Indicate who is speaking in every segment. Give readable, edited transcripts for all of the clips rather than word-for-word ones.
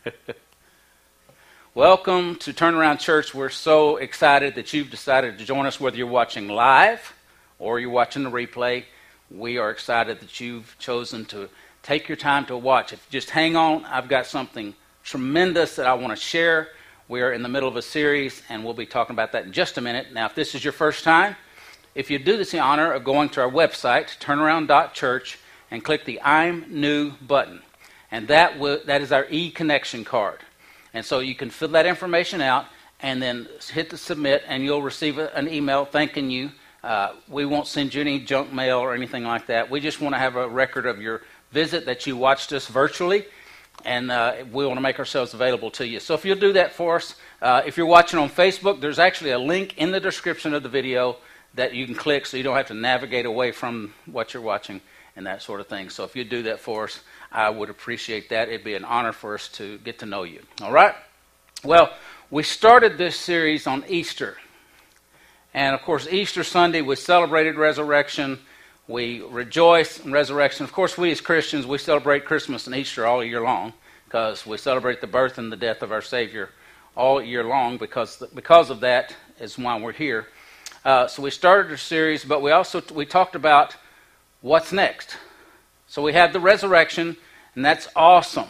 Speaker 1: Welcome to Turnaround Church. We're so excited that you've decided to join us, whether you're watching live or you're watching the replay. We are excited that you've chosen to take your time to watch. If you just hang on, I've got something tremendous that I want to share. We are in the middle of a series, and we'll be talking about that in just a minute. Now, if this is your first time, if you do this the honor of going to our website, turnaround.church, and click the I'm New button. And that is our e-connection card. And so you can fill that information out and then hit the submit, and you'll receive an email thanking you. We won't send you any junk mail or anything like that. We just want to have a record of your visit, that you watched us virtually, and we want to make ourselves available to you. So if you'll do that for us, if you're watching on Facebook, there's actually a link in the description of the video that you can click so you don't have to navigate away from what you're watching and that sort of thing. So if you do that for us, I would appreciate that. It'd be an honor for us to get to know you. All right? Well, we started this series on Easter. And, of course, Easter Sunday, we celebrated resurrection. We rejoice in resurrection. Of course, we as Christians, we celebrate Christmas and Easter all year long because we celebrate the birth and the death of our Savior all year long. Because of that is why we're here. So we started a series, but we talked about what's next. So we had the resurrection, and that's awesome.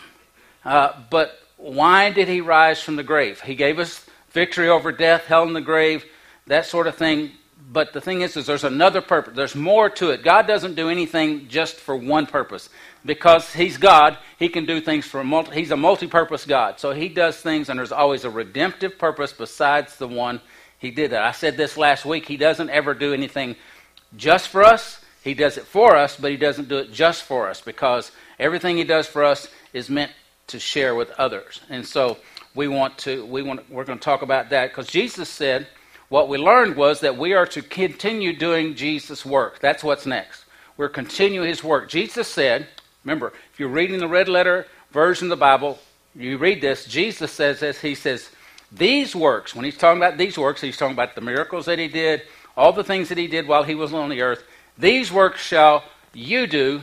Speaker 1: But why did he rise from the grave? He gave us victory over death, hell, and the grave, that sort of thing. But the thing is there's another purpose. There's more to it. God doesn't do anything just for one purpose. Because he's God, he can do things he's a multi-purpose God. So he does things, and there's always a redemptive purpose besides the one he did that. I said this last week. He doesn't ever do anything just for us. He does it for us, but he doesn't do it just for us, because everything he does for us is meant to share with others. And so we're going to talk about that, because Jesus said what we learned was that we are to continue doing Jesus' work. That's what's next. We're continuing his work. Jesus said, remember, if you're reading the red letter version of the Bible, you read this, Jesus says this, he says, these works, when he's talking about these works, he's talking about the miracles that he did, all the things that he did while he was on the earth. These works shall you do,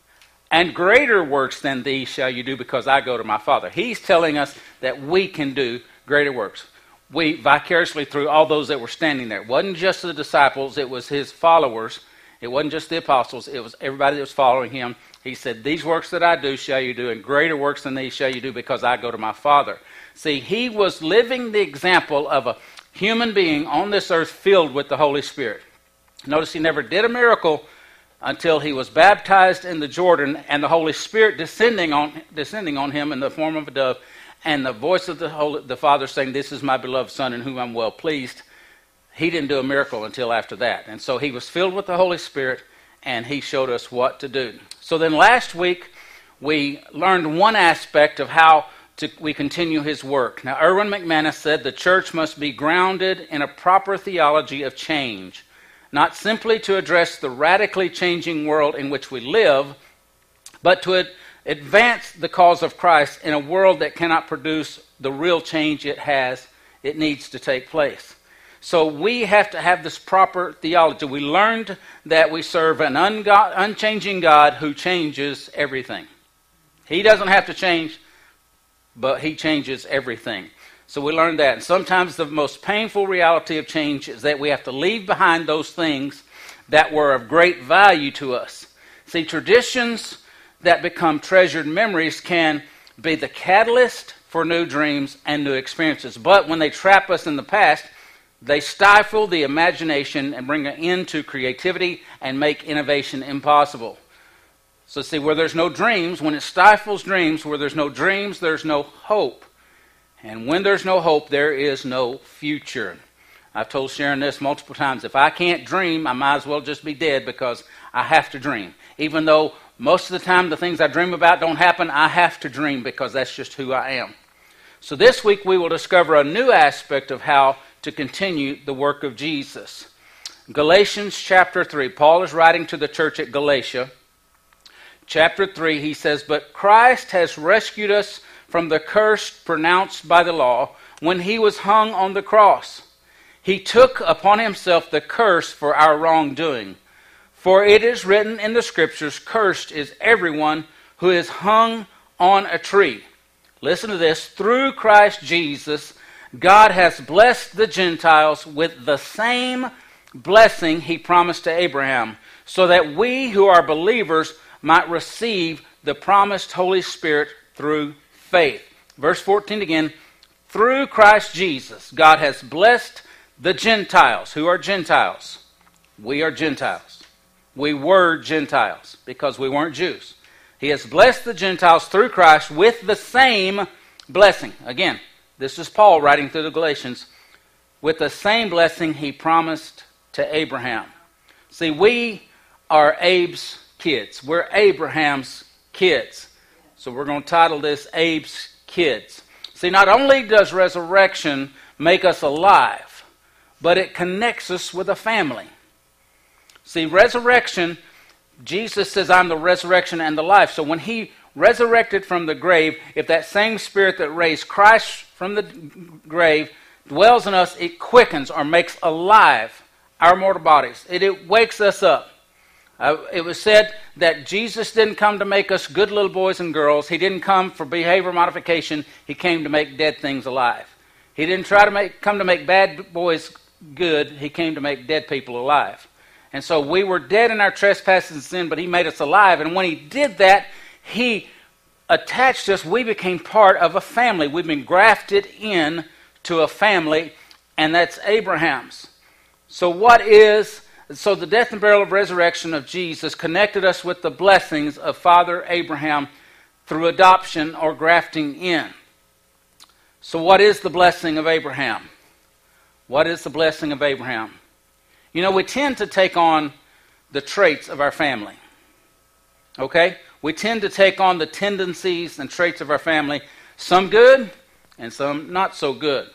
Speaker 1: and greater works than these shall you do, because I go to my Father. He's telling us that we can do greater works. We vicariously through all those that were standing there. It wasn't just the disciples, it was his followers. It wasn't just the apostles, it was everybody that was following him. He said, these works that I do shall you do, and greater works than these shall you do, because I go to my Father. See, he was living the example of a human being on this earth filled with the Holy Spirit. Notice he never did a miracle until he was baptized in the Jordan, and the Holy Spirit descending on him in the form of a dove, and the voice of the Father saying, this is my beloved Son in whom I'm well pleased. He didn't do a miracle until after that. And so he was filled with the Holy Spirit, and he showed us what to do. So then last week, we learned one aspect of how we continue his work. Now, Erwin McManus said the church must be grounded in a proper theology of change, not simply to address the radically changing world in which we live, but to advance the cause of Christ in a world that cannot produce the real change it needs to take place. So we have to have this proper theology. We learned that we serve an unchanging God who changes everything. He doesn't have to change, but he changes everything. So we learned that. And sometimes the most painful reality of change is that we have to leave behind those things that were of great value to us. See, traditions that become treasured memories can be the catalyst for new dreams and new experiences. But when they trap us in the past, they stifle the imagination and bring an end to creativity and make innovation impossible. So see, where there's no dreams, when it stifles dreams, where there's no dreams, there's no hope. And when there's no hope, there is no future. I've told Sharon this multiple times. If I can't dream, I might as well just be dead, because I have to dream. Even though most of the time the things I dream about don't happen, I have to dream, because that's just who I am. So this week we will discover a new aspect of how to continue the work of Jesus. Galatians chapter 3. Paul is writing to the church at Galatia. Chapter 3, he says, but Christ has rescued us from the curse pronounced by the law when he was hung on the cross. He took upon himself the curse for our wrongdoing. For it is written in the Scriptures, cursed is everyone who is hung on a tree. listen to this, through Christ Jesus, God has blessed the Gentiles with the same blessing he promised to Abraham, so that we who are believers might receive the promised Holy Spirit through faith. Verse 14 again, through Christ Jesus, God has blessed the Gentiles. Who are Gentiles? We are Gentiles. We were Gentiles because we weren't Jews. He has blessed the Gentiles through Christ with the same blessing. Again, this is Paul writing through the Galatians. With the same blessing he promised to Abraham. See, we are Abe's kids. We're Abraham's kids. So we're going to title this Abe's Kids. See, not only does resurrection make us alive, but it connects us with a family. See, resurrection, Jesus says, I'm the resurrection and the life. So when he resurrected from the grave, if that same Spirit that raised Christ from the grave dwells in us, it quickens or makes alive our mortal bodies. It wakes us up. It was said that Jesus didn't come to make us good little boys and girls. He didn't come for behavior modification. He came to make dead things alive. He didn't come to make bad boys good. He came to make dead people alive. And so we were dead in our trespasses and sin, but he made us alive. And when he did that, he attached us. We became part of a family. We've been grafted in to a family, and that's Abraham's. So the death and burial and resurrection of Jesus connected us with the blessings of Father Abraham through adoption or grafting in. So what is the blessing of Abraham? What is the blessing of Abraham? You know, we tend to take on the traits of our family. Okay? We tend to take on the tendencies and traits of our family, some good and some not so good.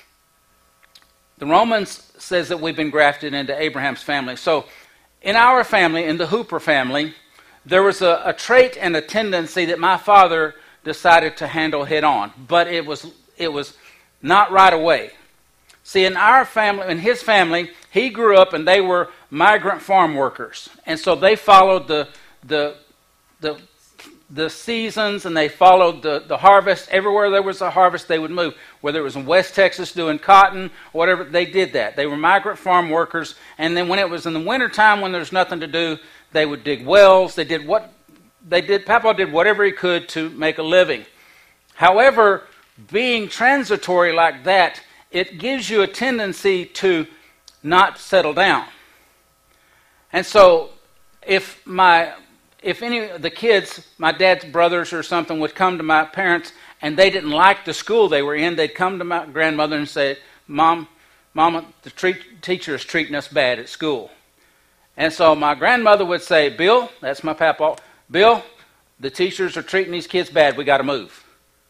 Speaker 1: The Romans says that we've been grafted into Abraham's family. So in our family, in the Hooper family, there was a trait and a tendency that my father decided to handle head on. But it was not right away. See, in our family, in his family, he grew up and they were migrant farm workers. And so they followed the seasons, and they followed the harvest. Everywhere there was a harvest, they would move. Whether it was in West Texas doing cotton or whatever, they did that. They were migrant farm workers. And then when it was in the wintertime, when there was nothing to do, they would dig wells. Papa did whatever he could to make a living. However, being transitory like that, it gives you a tendency to not settle down. And so if any of the kids, my dad's brothers or something, would come to my parents and they didn't like the school they were in, they'd come to my grandmother and say, Mama, the teacher is treating us bad at school. And so my grandmother would say, Bill, that's my papa, Bill, the teachers are treating these kids bad, we got to move.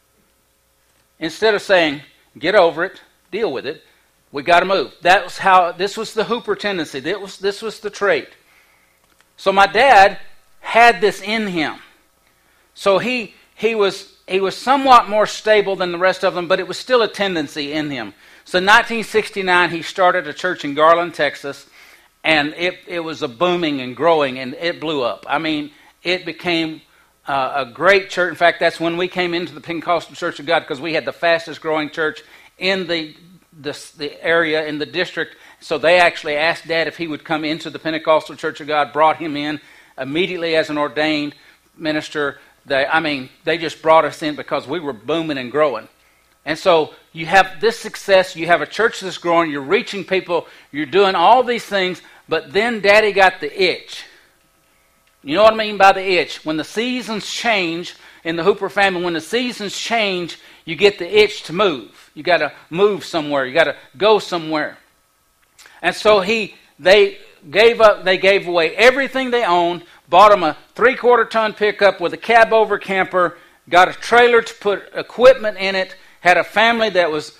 Speaker 1: Instead of saying, get over it, deal with it, we got to move. This was the Hooper tendency. This was the trait. So my dad had this in him. So he was somewhat more stable than the rest of them, but it was still a tendency in him. So in 1969, he started a church in Garland, Texas, and it was a booming and growing, and it blew up. I mean, it became a great church. In fact, that's when we came into the Pentecostal Church of God, because we had the fastest growing church in the area, in the district. So they actually asked Dad if he would come into the Pentecostal Church of God, brought him in immediately as an ordained minister. They just brought us in because we were booming and growing. And so you have this success, you have a church that's growing, you're reaching people, you're doing all these things, but then Daddy got the itch. You know what I mean by the itch? When the seasons change in the Hooper family, when the seasons change, you get the itch to move. You got to move somewhere. You got to go somewhere. And so they gave away everything they owned, bought them a 3/4-ton pickup with a cab-over camper, got a trailer to put equipment in it, had a family that was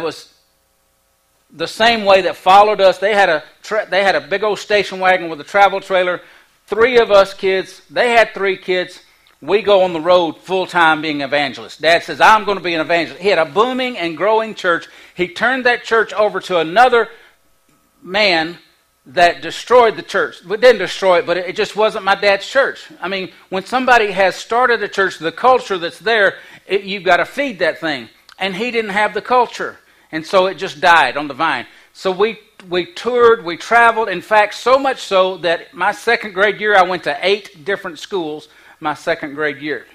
Speaker 1: the same way that followed us. They had a big old station wagon with a travel trailer. 3 of us kids, they had 3 kids. We go on the road full-time being evangelists. Dad says, I'm going to be an evangelist. He had a booming and growing church. He turned that church over to another man that destroyed the church. It didn't destroy it, but it just wasn't my dad's church. I mean, when somebody has started a church, the culture that's there, you've got to feed that thing. And he didn't have the culture. And so it just died on the vine. So we toured, we traveled. In fact, so much so that my second grade year, I went to 8 different schools my second grade year.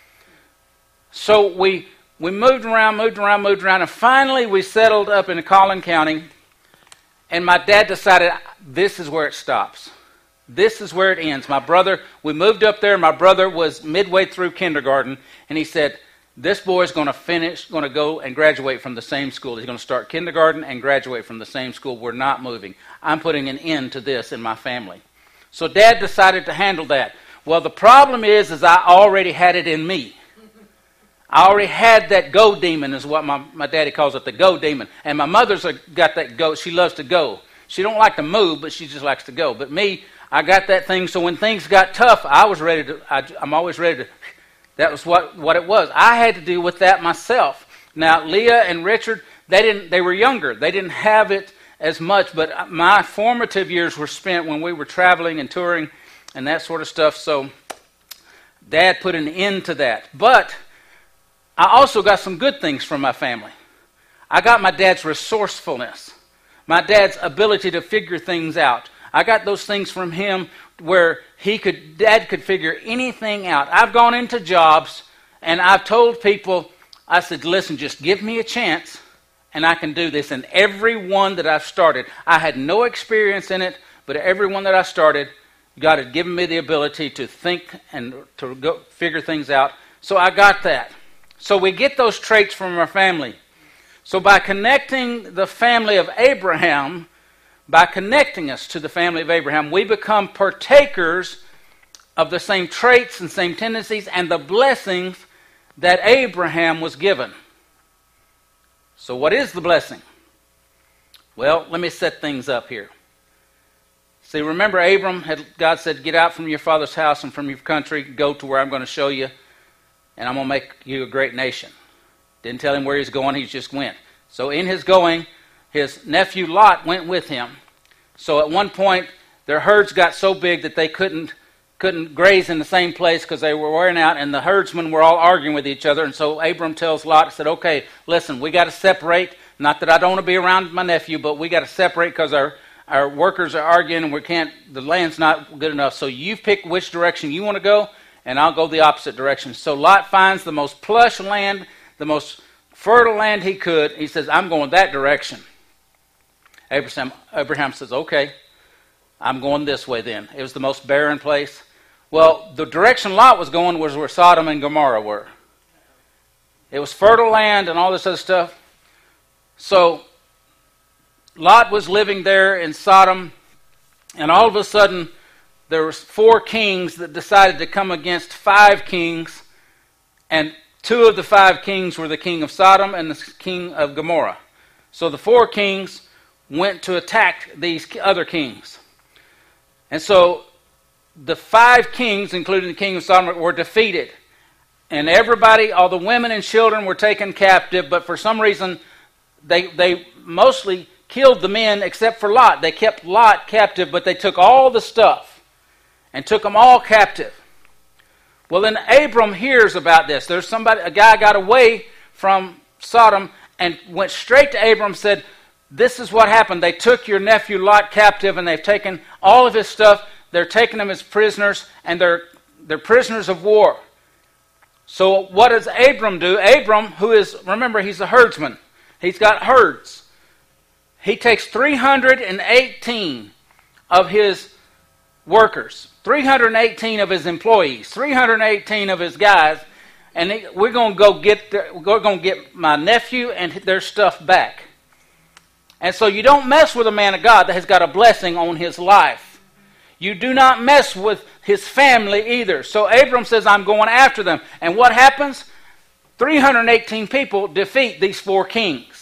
Speaker 1: So we moved around, and finally we settled up in Collin County. And my dad decided, this is where it stops. This is where it ends. We moved up there, and my brother was midway through kindergarten, and he said, this boy's going to go and graduate from the same school. He's going to start kindergarten and graduate from the same school. We're not moving. I'm putting an end to this in my family. So Dad decided to handle that. Well, the problem is I already had it in me. I already had that go demon, is what my daddy calls it, the go demon. And my mother's got that go. She loves to go. She don't like to move, but she just likes to go. But me, I got that thing. So when things got tough, I'm always ready to. That was what it was. I had to deal with that myself. Now Leah and Richard, they were younger. They didn't have it as much. But my formative years were spent when we were traveling and touring and that sort of stuff. So Dad put an end to that. But I also got some good things from my family. I got my dad's resourcefulness, my dad's ability to figure things out. I got those things from him where Dad could figure anything out. I've gone into jobs and I've told people, I said, listen, just give me a chance and I can do this. And every one that I've started, I had no experience in it, but every one that I started, God had given me the ability to think and to go figure things out. So I got that. So we get those traits from our family. So by connecting the family of Abraham, by connecting us to the family of Abraham, we become partakers of the same traits and same tendencies and the blessings that Abraham was given. So what is the blessing? Well, let me set things up here. See, remember God said, get out from your father's house and from your country, go to where I'm going to show you, and I'm going to make you a great nation. Didn't tell him where he's going, he just went. So in his going, his nephew Lot went with him. So at one point, their herds got so big that they couldn't graze in the same place because they were wearing out, and the herdsmen were all arguing with each other. And so Abram tells Lot, said, okay, listen, we got to separate. Not that I don't want to be around my nephew, but we got to separate because our workers are arguing and the land's not good enough. So you pick which direction you want to go, and I'll go the opposite direction. So Lot finds the most plush land, the most fertile land he could. He says, I'm going that direction. Abraham says, okay, I'm going this way then. It was the most barren place. Well, the direction Lot was going was where Sodom and Gomorrah were. It was fertile land and all this other stuff. So Lot was living there in Sodom, and all of a sudden there was 4 kings that decided to come against 5 kings, and 2 of the 5 kings were the king of Sodom and the king of Gomorrah. So the 4 kings went to attack these other kings. And so the 5 kings, including the king of Sodom, were defeated. And everybody, all the women and children were taken captive, but for some reason they mostly killed the men except for Lot. They kept Lot captive, but they took all the stuff and took them all captive. Well, then Abram hears about this. A guy got away from Sodom and went straight to Abram and said, this is what happened. They took your nephew Lot captive, and they've taken all of his stuff. They're taking him as prisoners, and they're prisoners of war. So what does Abram do? Abram, remember, he's a herdsman. He's got herds. He takes 318 of his workers, 318 of his employees, 318 of his guys, and we're going to get my nephew and their stuff back. And so you don't mess with a man of God that has got a blessing on his life. You do not mess with his family either. So Abram says, I'm going after them. And what happens? 318 people defeat these 4 kings.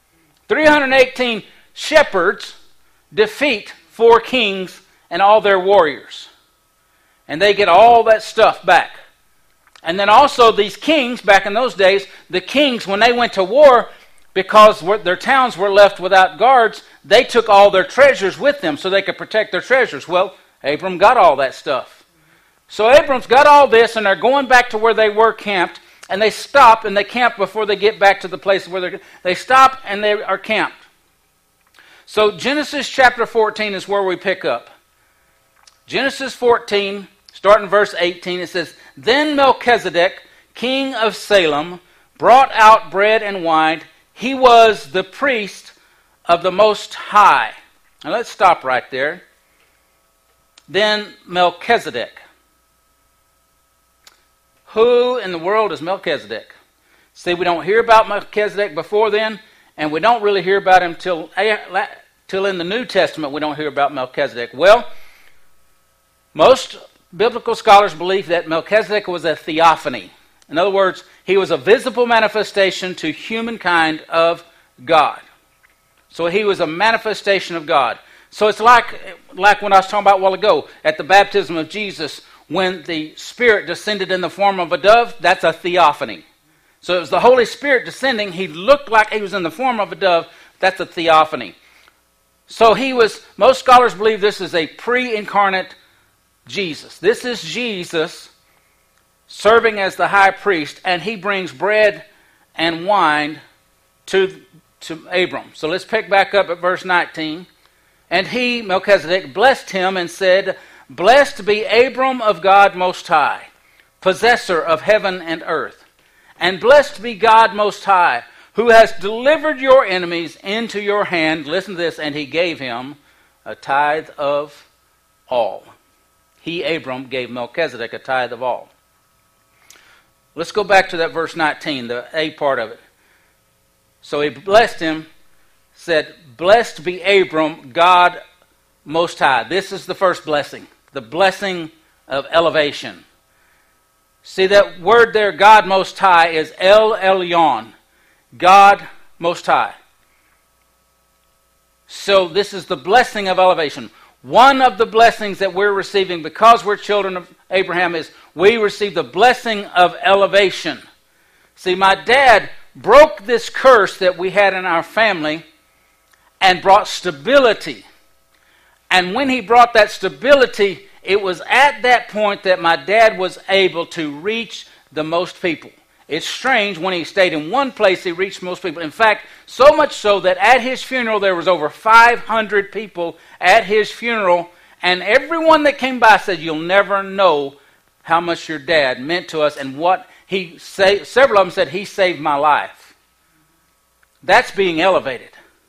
Speaker 1: 318 shepherds defeat 4 kings and all their warriors. And they get all that stuff back. And then also these kings, back in those days, the kings, when they went to war, because their towns were left without guards, they took all their treasures with them so they could protect their treasures. Well, Abram got all that stuff. So Abram's got all this, and they're going back to where they were camped, and they stop and they camp before they get back to the place where they stop and they are camped. So Genesis chapter 14 is where we pick up. Genesis 14, starting verse 18, it says, Then Melchizedek, king of Salem, brought out bread and wine. He was the priest of the Most High. Now let's stop right there. Then Melchizedek. Who in the world is Melchizedek? See, we don't hear about Melchizedek before then, and we don't really hear about him till in the New Testament we don't hear about Melchizedek. Well, most biblical scholars believe that Melchizedek was a theophany. In other words, he was a visible manifestation to humankind of God. So he was a manifestation of God. So it's like when I was talking about a while ago, at the baptism of Jesus, when the Spirit descended in the form of a dove, that's a theophany. So it was the Holy Spirit descending. He looked like he was in the form of a dove. That's a theophany. So most scholars believe this is a pre-incarnate Jesus. This is Jesus serving as the high priest, and he brings bread and wine to Abram. So let's pick back up at verse 19. And he, Melchizedek, blessed him and said, Blessed be Abram of God Most High, possessor of heaven and earth. And blessed be God Most High, who has delivered your enemies into your hand. Listen to this. And he gave him a tithe of all. He, Abram, gave Melchizedek a tithe of all. Let's go back to that verse 19, the A part of it. So he blessed him, said, Blessed be Abram, God Most High. This is the first blessing, the blessing of elevation. See that word there, God Most High, is El Elyon, God Most High. So this is the blessing of elevation. One of the blessings that we're receiving because we're children of Abraham is we receive the blessing of elevation. See, my dad broke this curse that we had in our family and brought stability. And when he brought that stability, it was at that point that my dad was able to reach the most people. It's strange, when he stayed in one place, he reached most people. In fact, so much so that at his funeral, there was over 500 people at his funeral, and everyone that came by said, You'll never know how much your dad meant to us, and what he saved. Several of them said, He saved my life. That's being elevated.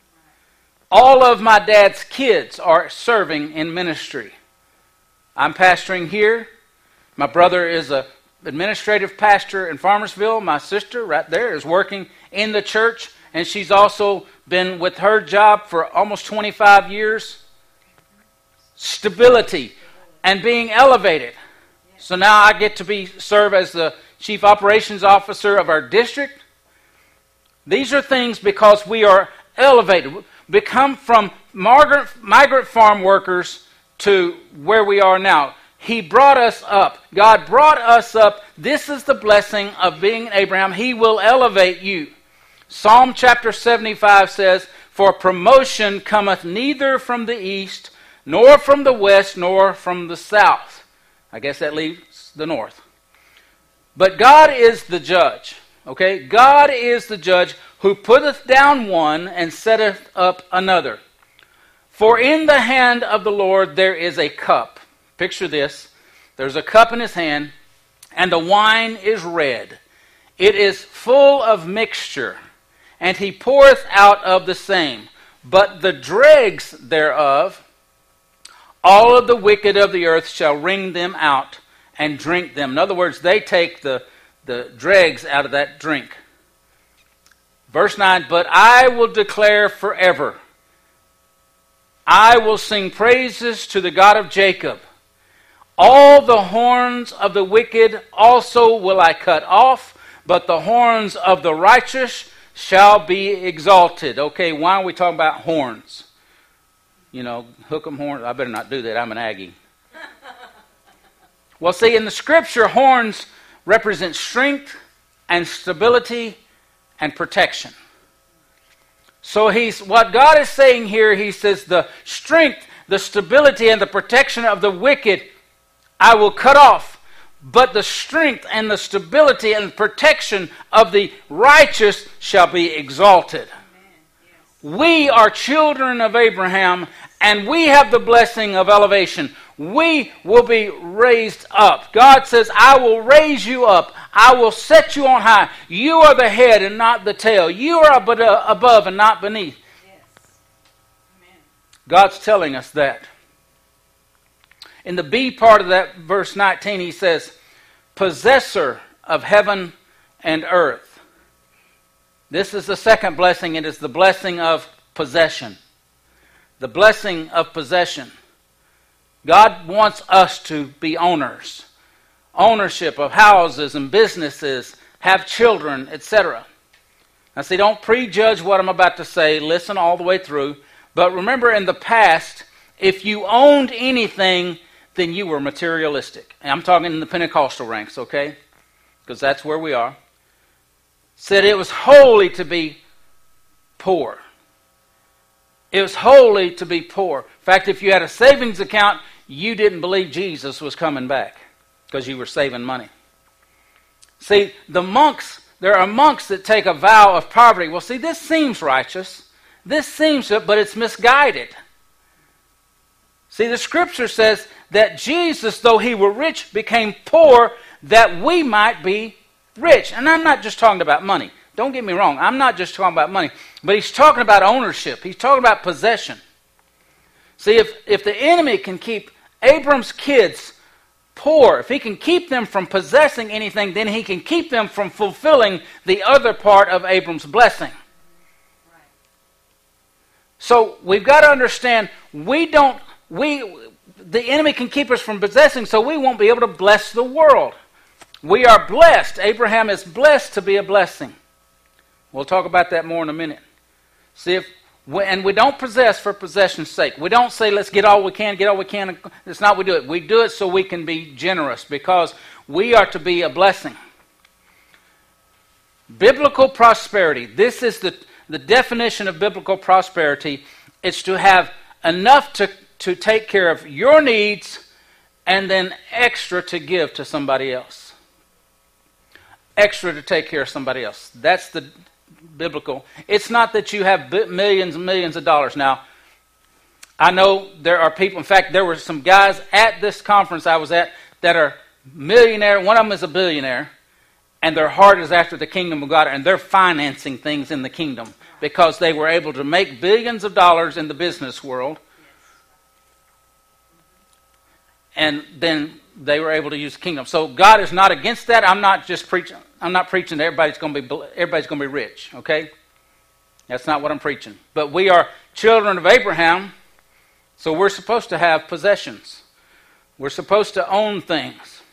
Speaker 1: All of my dad's kids are serving in ministry. I'm pastoring here. My brother is a administrative pastor in Farmersville. My sister right there is working in the church, and she's also been with her job for almost 25 years. Stability and being elevated. So now I get to serve as the chief operations officer of our district. These are things because we are elevated. We come from migrant farm workers to where we are now. He brought us up. God brought us up. This is the blessing of being Abraham. He will elevate you. Psalm chapter 75 says, For promotion cometh neither from the east, nor from the west, nor from the south. I guess that leaves the north. But God is the judge. Okay? God is the judge who putteth down one and setteth up another. For in the hand of the Lord there is a cup. Picture this. There's a cup in his hand, and the wine is red. It is full of mixture, and he poureth out of the same. But the dregs thereof, all of the wicked of the earth shall wring them out and drink them. In other words, they take the dregs out of that drink. Verse 9, But I will declare forever. I will sing praises to the God of Jacob. All the horns of the wicked also will I cut off, but the horns of the righteous shall be exalted. Okay, why are we talking about horns? You know, hook 'em horns. I better not do that. I'm an Aggie. Well, see, in the Scripture, horns represent strength and stability and protection. So what God is saying here, he says, the strength, the stability, and the protection of the wicked I will cut off. But the strength and the stability and protection of the righteous shall be exalted. Yes. We are children of Abraham, and we have the blessing of elevation. We will be raised up. God says, I will raise you up. I will set you on high. You are the head and not the tail. You are above and not beneath. Yes. Amen. God's telling us that. In the B part of that verse 19, he says, possessor of heaven and earth. This is the second blessing. It is the blessing of possession. The blessing of possession. God wants us to be owners. Ownership of houses and businesses, have children, etc. Now see, don't prejudge what I'm about to say. Listen all the way through. But remember, in the past, if you owned anything, then you were materialistic. And I'm talking in the Pentecostal ranks, okay? Because that's where we are. Said it was holy to be poor. It was holy to be poor. In fact, if you had a savings account, you didn't believe Jesus was coming back because you were saving money. See, there are monks that take a vow of poverty. Well, see, this seems righteous. This seems, but it's misguided. See, the scripture says that Jesus, though he were rich, became poor that we might be rich. And I'm not just talking about money. Don't get me wrong. I'm not just talking about money. But he's talking about ownership. He's talking about possession. See, if the enemy can keep Abram's kids poor, if he can keep them from possessing anything, then he can keep them from fulfilling the other part of Abram's blessing. So we've got to understand, the enemy can keep us from possessing, so we won't be able to bless the world. We are blessed. Abraham is blessed to be a blessing. We'll talk about that more in a minute. See, and we don't possess for possession's sake. We don't say, let's get all we can, get all we can. That's not what we do it. We do it so we can be generous, because we are to be a blessing. Biblical prosperity. This is the definition of biblical prosperity. It's to have enough to take care of your needs and then extra to give to somebody else. Extra to take care of somebody else. That's the biblical. It's not that you have millions and millions of dollars. Now, I know there are people, in fact, there were some guys at this conference I was at that are millionaire. One of them is a billionaire, and their heart is after the kingdom of God, and they're financing things in the kingdom because they were able to make billions of dollars in the business world. And then they were able to use the kingdom. So God is not against that. I'm not preaching that everybody's going to be rich, okay? That's not what I'm preaching. But we are children of Abraham, so we're supposed to have possessions. We're supposed to own things.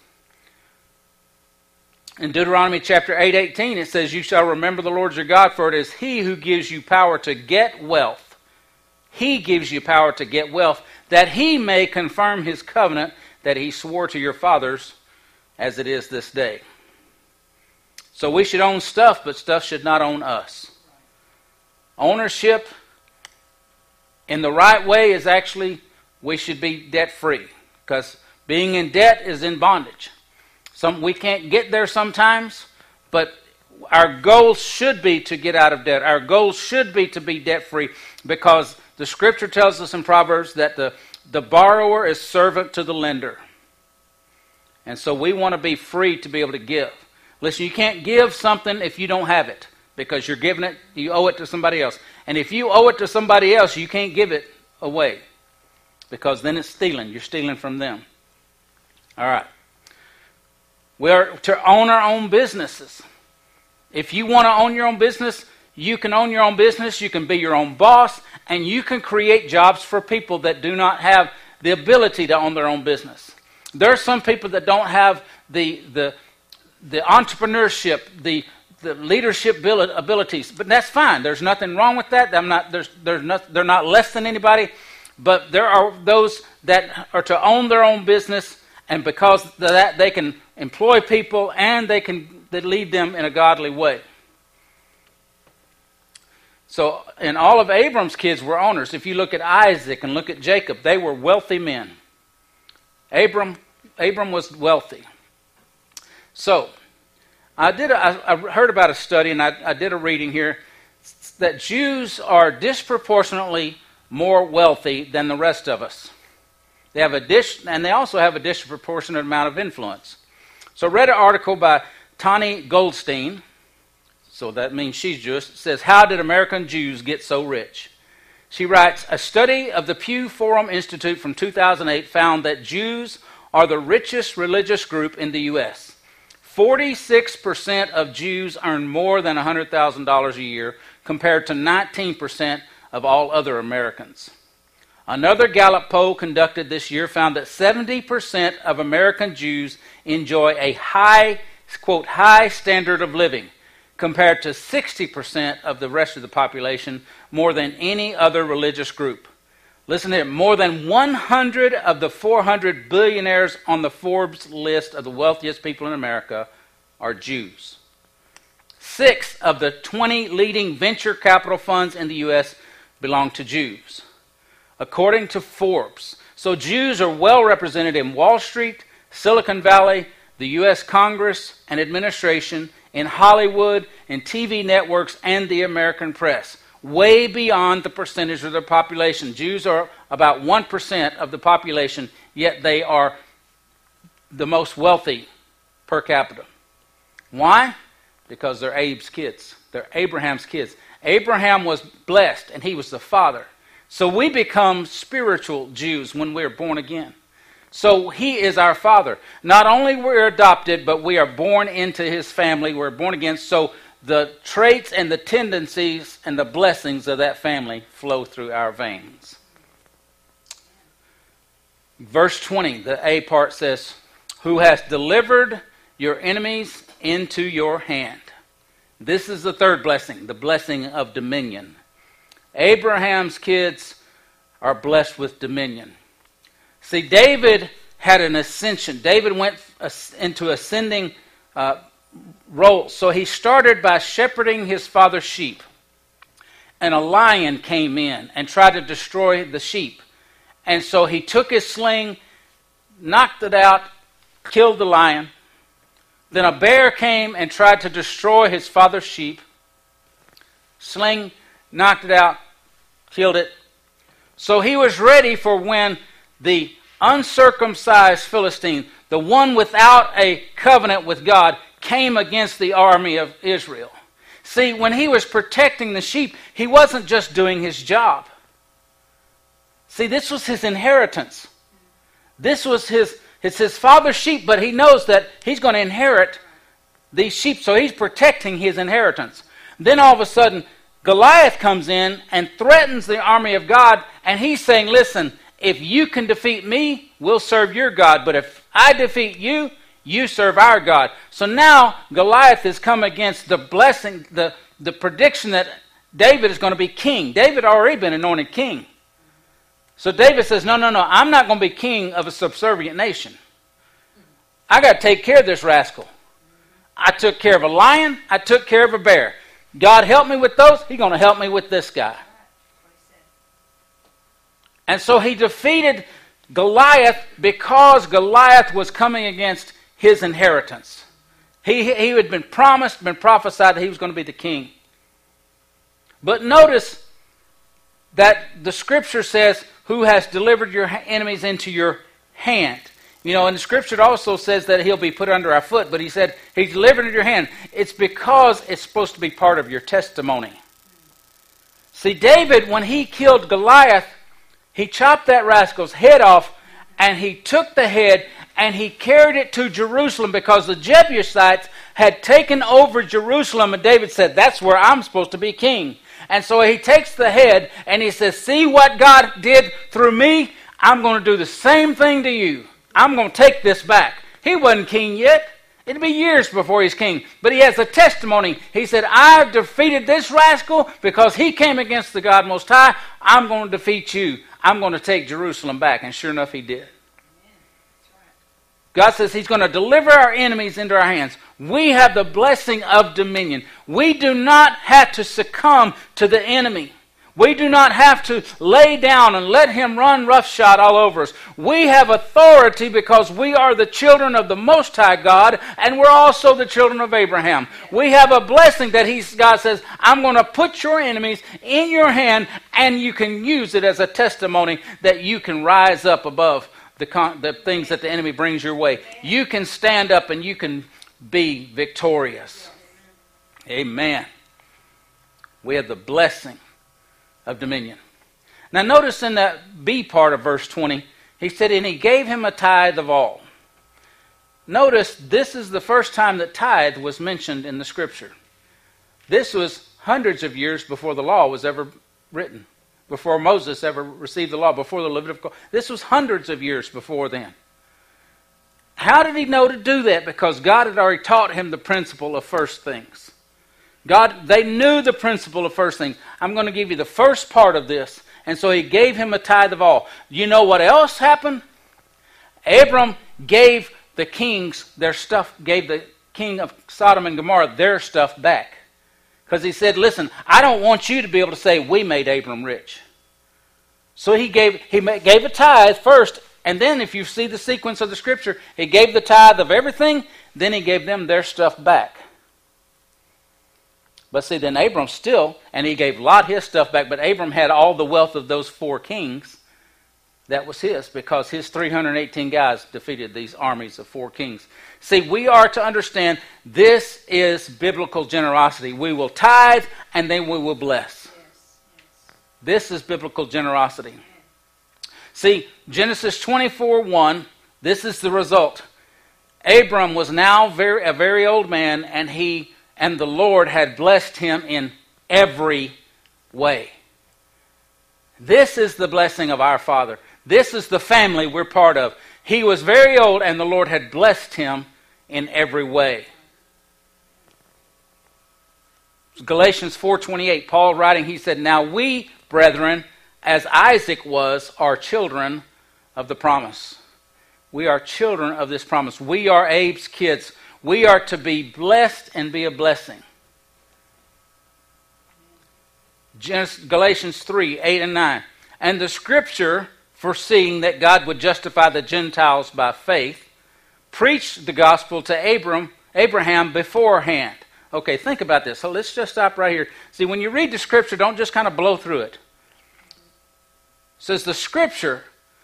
Speaker 1: In Deuteronomy chapter 8:18, it says, "You shall remember the Lord your God, for it is He who gives you power to get wealth." He gives you power to get wealth, that He may confirm His covenant that He swore to your fathers, as it is this day. So we should own stuff, but stuff should not own us. Ownership in the right way is actually, we should be debt-free, because being in debt is in bondage. We can't get there sometimes, but our goal should be to get out of debt. Our goal should be to be debt-free, because the scripture tells us in Proverbs that the borrower is servant to the lender. And so we want to be free to be able to give. Listen, you can't give something if you don't have it, because you're giving it, you owe it to somebody else. And if you owe it to somebody else, you can't give it away, because then it's stealing. You're stealing from them. All right. We are to own our own businesses. If you want to own your own business, you can own your own business. You can be your own boss, and you can create jobs for people that do not have the ability to own their own business. There are some people that don't have the entrepreneurship, the leadership abilities, but that's fine. There's nothing wrong with that. They're not less than anybody, but there are those that are to own their own business, and because of that, they can employ people and they lead them in a godly way. So, and all of Abram's kids were owners. If you look at Isaac and look at Jacob, they were wealthy men. Abram was wealthy. So, I heard about a study, and I did a reading here, that Jews are disproportionately more wealthy than the rest of us. They have and they also have a disproportionate amount of influence. So I read an article by Tani Goldstein, so that means she's Jewish. It says, "How did American Jews get so rich?" She writes, "A study of the Pew Forum Institute from 2008 found that Jews are the richest religious group in the U.S. 46% of Jews earn more than $100,000 a year, compared to 19% of all other Americans. Another Gallup poll conducted this year found that 70% of American Jews enjoy a high, quote, high standard of living, compared to 60% of the rest of the population, more than any other religious group. Listen here, more than 100 of the 400 billionaires on the Forbes list of the wealthiest people in America are Jews. 6 of the 20 leading venture capital funds in the U.S. belong to Jews, according to Forbes. So Jews are well represented in Wall Street, Silicon Valley, the U.S. Congress and administration, in Hollywood, in TV networks, and the American press, way beyond the percentage of the population. Jews are about 1% of the population, yet they are the most wealthy per capita. Why? Because they're Abe's kids. They're Abraham's kids. Abraham was blessed, and he was the father. So we become spiritual Jews when we're born again. So he is our father. Not only we're adopted, but we are born into his family. We're born again. So the traits and the tendencies and the blessings of that family flow through our veins. Verse 20, the A part says, "Who has delivered your enemies into your hand." This is the third blessing, the blessing of dominion. Abraham's kids are blessed with dominion. See, David had an ascension. David went into ascending role. So he started by shepherding his father's sheep. And a lion came in and tried to destroy the sheep. And so he took his sling, knocked it out, killed the lion. Then a bear came and tried to destroy his father's sheep. Sling, knocked it out, killed it. So he was ready for when the uncircumcised Philistine, the one without a covenant with God, came against the army of Israel. See, when he was protecting the sheep, he wasn't just doing his job. See, this was his inheritance. This was it's his father's sheep, but he knows that he's going to inherit these sheep, so he's protecting his inheritance. Then all of a sudden, Goliath comes in and threatens the army of God, and he's saying, listen, if you can defeat me, we'll serve your God, but if I defeat you, you serve our God. So now Goliath has come against the blessing, the prediction that David is going to be king. David had already been anointed king. So David says, no, I'm not going to be king of a subservient nation. I got to take care of this rascal. I took care of a lion. I took care of a bear. God helped me with those. He's going to help me with this guy. And so he defeated Goliath because Goliath was coming against his inheritance. He had been prophesied that he was going to be the king. But notice that the scripture says, who has delivered your enemies into your hand. You know, and the scripture also says that he'll be put under our foot, but he said, he's delivered into your hand. It's because it's supposed to be part of your testimony. See, David, when he killed Goliath, he chopped that rascal's head off, and he took the head and he carried it to Jerusalem because the Jebusites had taken over Jerusalem, and David said, that's where I'm supposed to be king. And so he takes the head and he says, see what God did through me? I'm going to do the same thing to you. I'm going to take this back. He wasn't king yet. It'd be years before he's king. But he has a testimony. He said, I've defeated this rascal because he came against the God Most High. I'm going to defeat you. I'm going to take Jerusalem back. And sure enough, he did. God says He's going to deliver our enemies into our hands. We have the blessing of dominion. We do not have to succumb to the enemy. We do not have to lay down and let him run roughshod all over us. We have authority because we are the children of the Most High God, and we're also the children of Abraham. We have a blessing that God says, I'm going to put your enemies in your hand, and you can use it as a testimony that you can rise up above the things that the enemy brings your way. You can stand up and you can be victorious. Amen. We have the blessing of dominion. Now notice in that B part of verse 20, he said, and he gave him a tithe of all. Notice this is the first time that tithe was mentioned in the scripture. This was hundreds of years before the law was ever written, before Moses ever received the law, before the Levitical. This was hundreds of years before then. How did he know to do that? Because God had already taught him the principle of first things. They knew the principle of first things. I'm going to give you the first part of this. And so he gave him a tithe of all. You know what else happened? Abram gave the kings their stuff, gave the king of Sodom and Gomorrah their stuff back. Because he said, listen, I don't want you to be able to say, we made Abram rich. So he gave a tithe first, and then if you see the sequence of the scripture, he gave the tithe of everything, then he gave them their stuff back. But see, then Abram still, and he gave Lot his stuff back, but Abram had all the wealth of those 4 kings. That was his, because his 318 guys defeated these armies of 4 kings. See, we are to understand this is biblical generosity. We will tithe, and then we will bless. This is biblical generosity. See, Genesis 24:1, this is the result. Abram was now a very old man, and the Lord had blessed him in every way. This is the blessing of our Father. This is the family we're part of. He was very old, and the Lord had blessed him in every way. Galatians 4:28, Paul writing, he said, now we, brethren, as Isaac was, are children of the promise. We are children of this promise. We are Abe's kids. We are to be blessed and be a blessing. Galatians 3:8 and 9. And the scripture, foreseeing that God would justify the Gentiles by faith, preached the gospel to Abraham beforehand. Okay, think about this. So let's just stop right here. See, when you read the scripture, don't just kind of blow through it. It says the scripture,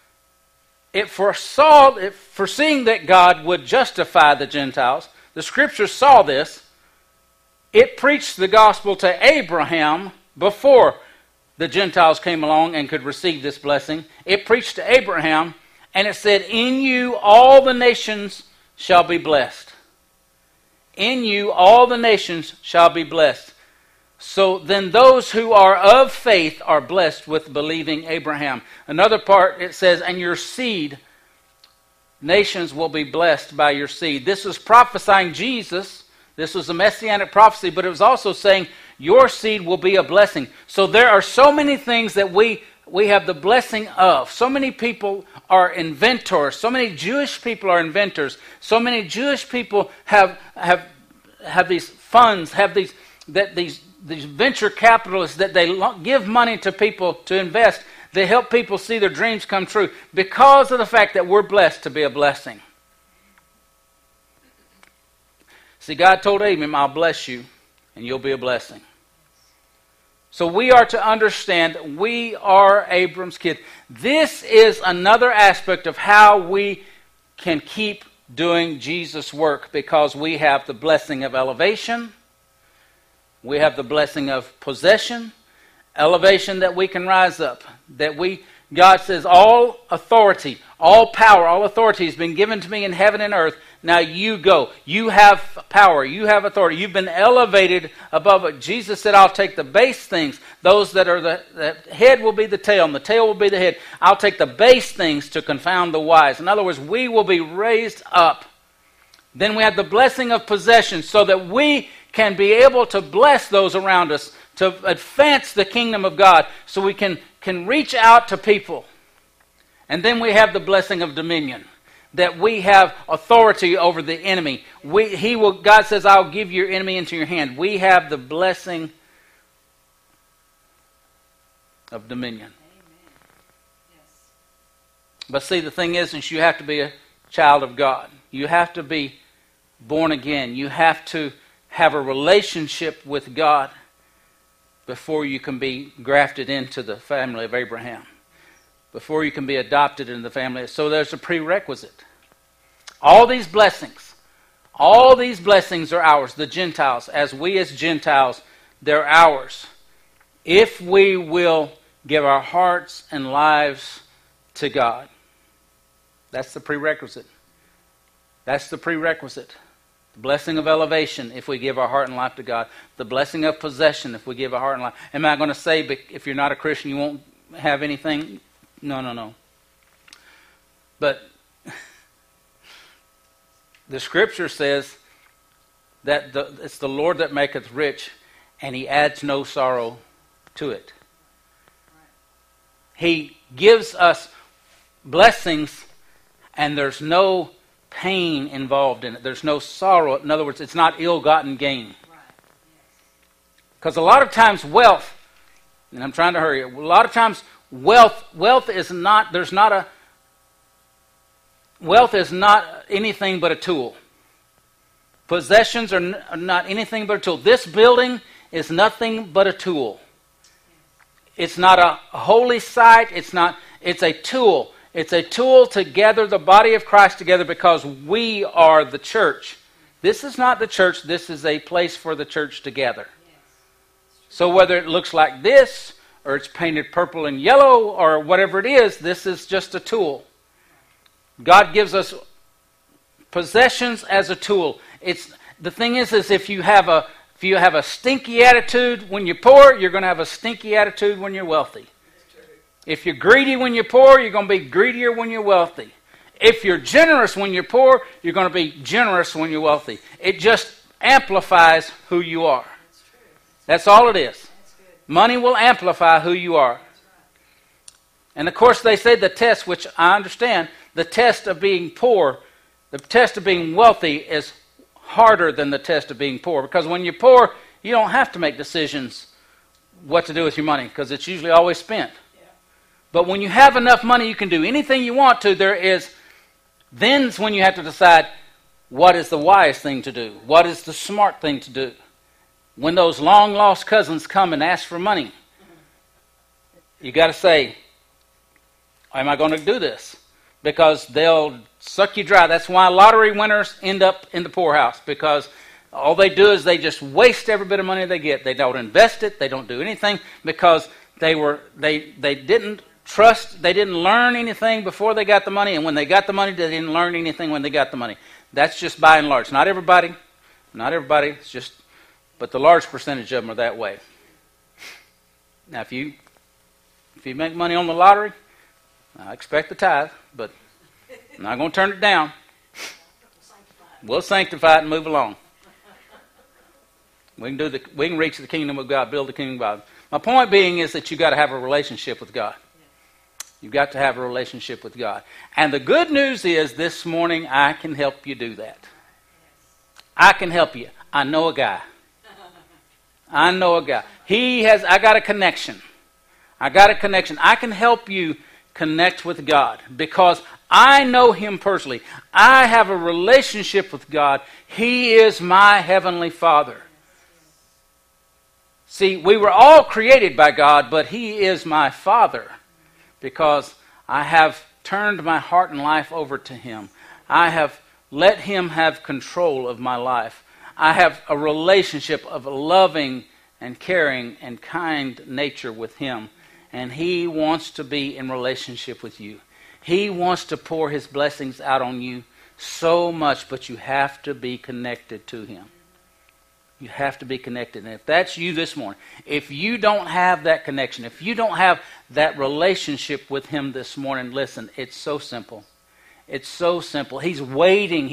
Speaker 1: foreseeing that God would justify the Gentiles, the scripture saw this. It preached the gospel to Abraham before the Gentiles came along and could receive this blessing. It preached to Abraham, and it said, in you all the nations shall be blessed. In you all the nations shall be blessed. So then those who are of faith are blessed with believing Abraham. Another part, it says, and your seed, nations will be blessed by your seed. This was prophesying Jesus. This was a messianic prophecy, but it was also saying your seed will be a blessing. So there are so many things that we have the blessing of. So many people are inventors. So many Jewish people are inventors. So many Jewish people have these funds, have these venture capitalists that they give money to people to invest. They help people see their dreams come true because of the fact that we're blessed to be a blessing. See, God told Abram, I'll bless you and you'll be a blessing. So we are to understand we are Abram's kid. This is another aspect of how we can keep doing Jesus' work, because we have the blessing of elevation. We have the blessing of possession, elevation, that we can rise up. God says, all authority, all power, all authority has been given to me in heaven and earth. Now you go. You have power. You have authority. You've been elevated above it. Jesus said, I'll take the base things. Those that are the head will be the tail, and the tail will be the head. I'll take the base things to confound the wise. In other words, we will be raised up. Then we have the blessing of possession, so that we can be able to bless those around us, to advance the kingdom of God, so we can reach out to people. And then we have the blessing of dominion. that we have authority over the enemy. God says, I'll give your enemy into your hand. We have the blessing of dominion.
Speaker 2: Yes.
Speaker 1: But see, the thing is you have to be a child of God. You have to be born again. You have to have a relationship with God before you can be grafted into the family of Abraham. Before you can be adopted into the family. So there's a prerequisite. All these blessings are ours, the Gentiles. As Gentiles, they're ours. If we will give our hearts and lives to God. That's the prerequisite. That's the prerequisite. The blessing of elevation if we give our heart and life to God. The blessing of possession if we give our heart and life. Am I going to say if you're not a Christian you won't have anything? No. But the Scripture says that it's the Lord that maketh rich, and He adds no sorrow to it. He gives us blessings, and there's no pain involved in it. There's no sorrow. In other words, it's not ill-gotten gain. Because a lot of times wealth, and I'm trying to hurry, a lot of times wealth is not anything but a tool. Possessions are not anything but a tool. This building is nothing but a tool. It's not a holy site. It's a tool. It's a tool to gather the body of Christ together because we are the church. This is not the church. This is a place for the church to gather. So whether it looks like this, or it's painted purple and yellow, or whatever it is, this is just a tool. God gives us possessions as a tool. The thing is if you have a stinky attitude when you're poor, you're going to have a stinky attitude when you're wealthy. If you're greedy when you're poor, you're going to be greedier when you're wealthy. If you're generous when you're poor, you're going to be generous when you're wealthy. It just amplifies who you are. That's all it is. Money will amplify who you are. And of course they say the test, which I understand, the test of being poor, the test of being wealthy is harder than the test of being poor. Because when you're poor, you don't have to make decisions what to do with your money because it's usually always spent. But when you have enough money, you can do anything you want to. Then's when you have to decide what is the wise thing to do. What is the smart thing to do? When those long-lost cousins come and ask for money, you got to say, am I going to do this? Because they'll suck you dry. That's why lottery winners end up in the poorhouse, because all they do is they just waste every bit of money they get. They don't invest it. They don't do anything because they didn't trust. They didn't learn anything before they got the money, and when they got the money, they didn't learn anything when they got the money. That's just by and large. Not everybody. It's just, but the large percentage of them are that way. Now, if you make money on the lottery, I expect the tithe, but I'm not going to turn it down. We'll sanctify it and move along. We can reach the kingdom of God, build the kingdom of God. My point being is that you've got to have a relationship with God. You've got to have a relationship with God. And the good news is this morning I can help you do that. I can help you. I know a guy. I got a connection. I can help you connect with God because I know Him personally. I have a relationship with God. He is my heavenly Father. See, we were all created by God, but He is my Father because I have turned my heart and life over to Him. I have let Him have control of my life. I have a relationship of a loving and caring and kind nature with Him. And He wants to be in relationship with you. He wants to pour His blessings out on you so much, but you have to be connected to Him. You have to be connected. And if that's you this morning, if you don't have that connection, if you don't have that relationship with Him this morning, listen, it's so simple. It's so simple. He's waiting,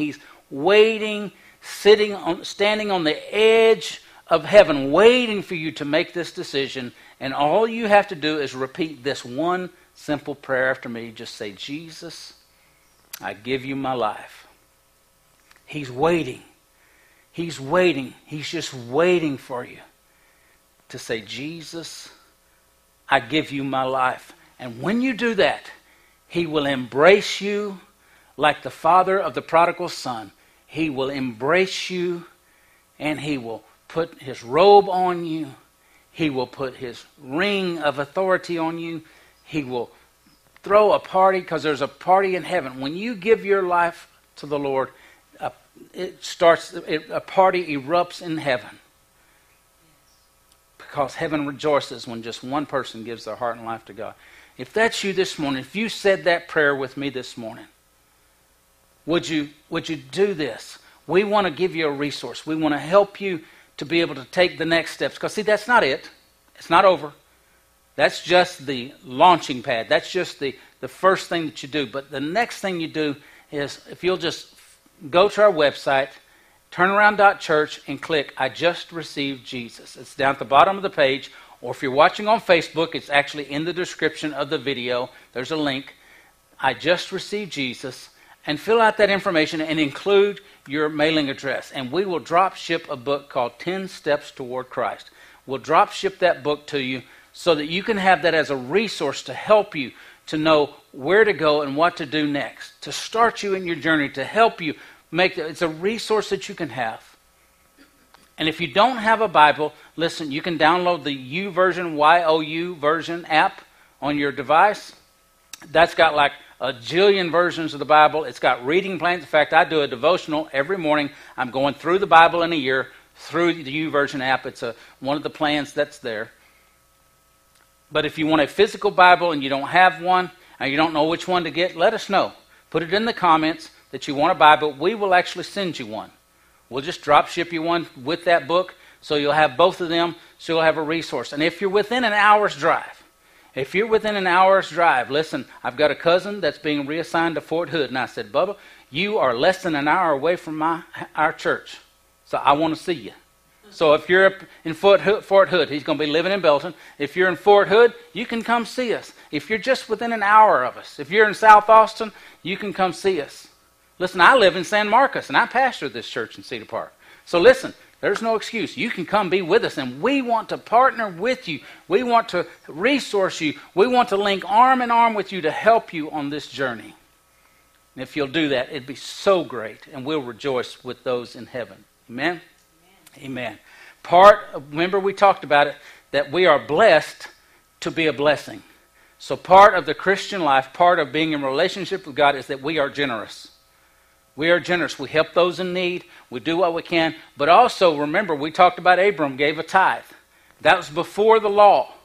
Speaker 1: standing on the edge of heaven, waiting for you to make this decision. And all you have to do is repeat this one simple prayer after me. Just say, Jesus, I give you my life. He's waiting. He's waiting. He's just waiting for you to say, Jesus, I give you my life. And when you do that, he will embrace you like the father of the prodigal son. He will embrace you, and he will put his robe on you. He will put his ring of authority on you. He will throw a party, because there's a party in heaven. When you give your life to the Lord, a party erupts in heaven. Because heaven rejoices when just one person gives their heart and life to God. If that's you this morning, if you said that prayer with me this morning, would you do this? We want to give you a resource. We want to help you to be able to take the next steps. Because see, that's not it. It's not over. That's just the launching pad. That's just the first thing that you do. But the next thing you do is, if you'll just go to our website, turnaround.church, and click I Just Received Jesus. It's down at the bottom of the page. Or if you're watching on Facebook, it's actually in the description of the video. There's a link. I Just Received Jesus. And fill out that information and include your mailing address. And we will drop ship a book called 10 Steps Toward Christ. We'll drop ship that book to you so that you can have that as a resource to help you to know where to go and what to do next. To start you in your journey, to help you make it. It's a resource that you can have. And if you don't have a Bible, listen, you can download the YouVersion, Y-O-U version app on your device. That's got like a jillion versions of the Bible. It's got reading plans. In fact, I do a devotional every morning. I'm going through the Bible in a year through the YouVersion app. It's one of the plans that's there. But if you want a physical Bible and you don't have one, and you don't know which one to get, let us know. Put it in the comments that you want a Bible. We will actually send you one. We'll just drop ship you one with that book, so you'll have both of them, so you'll have a resource. And if you're within an hour's drive, listen, I've got a cousin that's being reassigned to Fort Hood. And I said, Bubba, you are less than an hour away from our church. So I want to see you. So if you're in Fort Hood, he's going to be living in Belton. If you're in Fort Hood, you can come see us. If you're just within an hour of us, if you're in South Austin, you can come see us. Listen, I live in San Marcos, and I pastor this church in Cedar Park. So listen, there's no excuse. You can come be with us, and we want to partner with you. We want to resource you. We want to link arm in arm with you to help you on this journey. And if you'll do that, it'd be so great, and we'll rejoice with those in heaven. Amen? Amen. Remember we talked about it, that we are blessed to be a blessing. So part of the Christian life, part of being in relationship with God, is that we are generous. We are generous. We help those in need. We do what we can. But also, remember, we talked about Abram gave a tithe. That was before the law.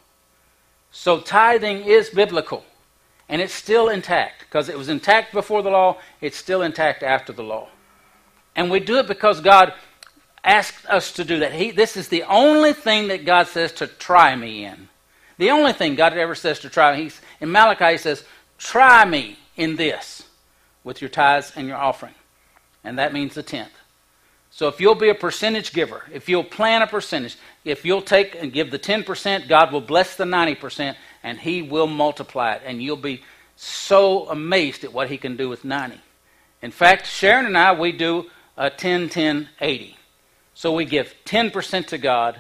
Speaker 1: So tithing is biblical. And it's still intact. Because it was intact before the law, it's still intact after the law. And we do it because God asked us to do that. This is the only thing that God says to try me in. The only thing God ever says to try me. In Malachi, he says, try me in this with your tithes and your offering. And that means the 10th. So if you'll be a percentage giver, if you'll plan a percentage, if you'll take and give the 10%, God will bless the 90%, and he will multiply it. And you'll be so amazed at what he can do with 90. In fact, Sharon and I, we do a 10-10-80. So we give 10% to God,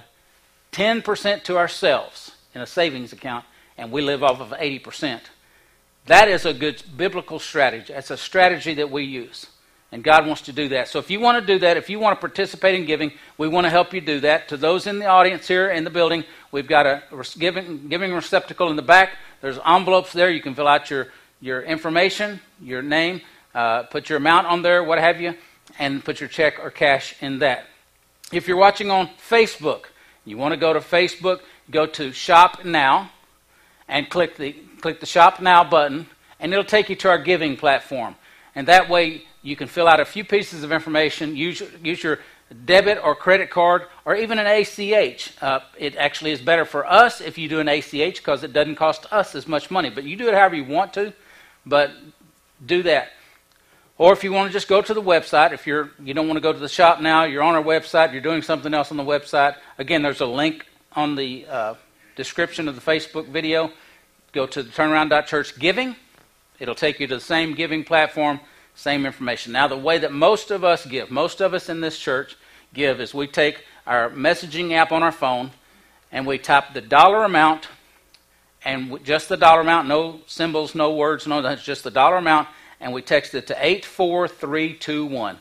Speaker 1: 10% to ourselves in a savings account, and we live off of 80%. That is a good biblical strategy. That's a strategy that we use. And God wants to do that. So if you want to do that, if you want to participate in giving, we want to help you do that. To those in the audience here in the building, we've got a giving receptacle in the back. There's envelopes there. You can fill out your information, your name, put your amount on there, what have you, and put your check or cash in that. If you're watching on Facebook, you want to go to Facebook, go to Shop Now, and click the Shop Now button, and it'll take you to our giving platform. And that way you can fill out a few pieces of information, use your debit or credit card, or even an ACH. It actually is better for us if you do an ACH because it doesn't cost us as much money. But you do it however you want to, but do that. Or if you want to just go to the website, if you don't want to go to the Shop Now, you're on our website, you're doing something else on the website. Again, there's a link on the description of the Facebook video. Go to the turnaround.church giving. It'll take you to the same giving platform. same information. Now, the way that most of us give, most of us in this church give, is we take our messaging app on our phone and we type the dollar amount, and just the dollar amount, no symbols, no words, no, that's just the dollar amount, and we text it to 84321.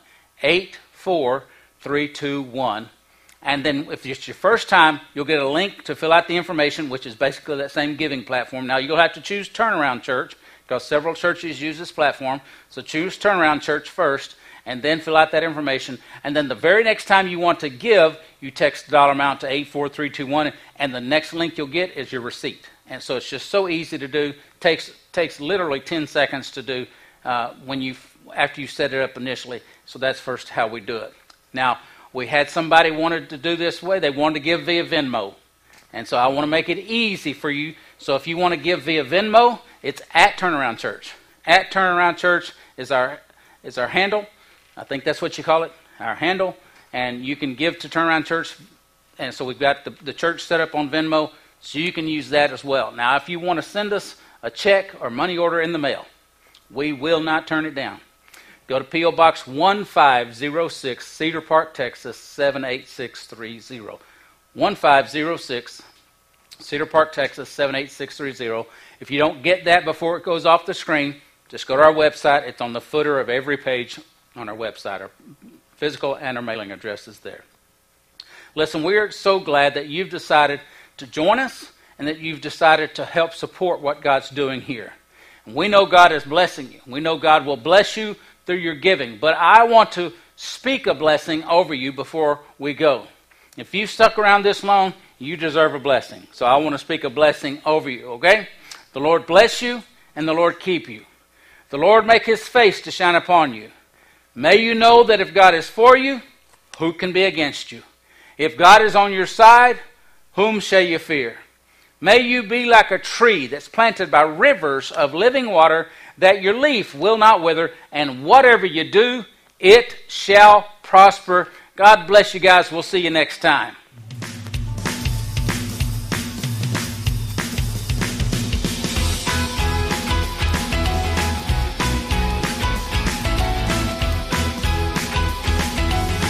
Speaker 1: 84321. And then if it's your first time, you'll get a link to fill out the information, which is basically that same giving platform. Now, you'll have to choose Turnaround Church because several churches use this platform. So choose Turnaround Church first and then fill out that information. And then the very next time you want to give, you text the dollar amount to 84321, and the next link you'll get is your receipt. And so it's just so easy to do. Takes literally 10 seconds to do after you set it up initially. So that's first how we do it. Now, we had somebody wanted to do this way. They wanted to give via Venmo. And so I want to make it easy for you. So if you want to give via Venmo, it's at Turnaround Church. At Turnaround Church is our handle. I think that's what you call it, our handle. And you can give to Turnaround Church. And so we've got the church set up on Venmo, so you can use that as well. Now, if you want to send us a check or money order in the mail, we will not turn it down. Go to P.O. Box 1506, Cedar Park, Texas, 78630. 1506, Cedar Park, Texas, 78630. If you don't get that before it goes off the screen, just go to our website. It's on the footer of every page on our website. Our physical and our mailing address is there. Listen, we are so glad that you've decided to join us and that you've decided to help support what God's doing here. And we know God is blessing you. We know God will bless you through your giving. But I want to speak a blessing over you before we go. If you've stuck around this long, you deserve a blessing. So I want to speak a blessing over you, okay? The Lord bless you and the Lord keep you. The Lord make his face to shine upon you. May you know that if God is for you, who can be against you? If God is on your side, whom shall you fear? May you be like a tree that's planted by rivers of living water, that your leaf will not wither, and whatever you do, it shall prosper. God bless you guys. We'll see you next time.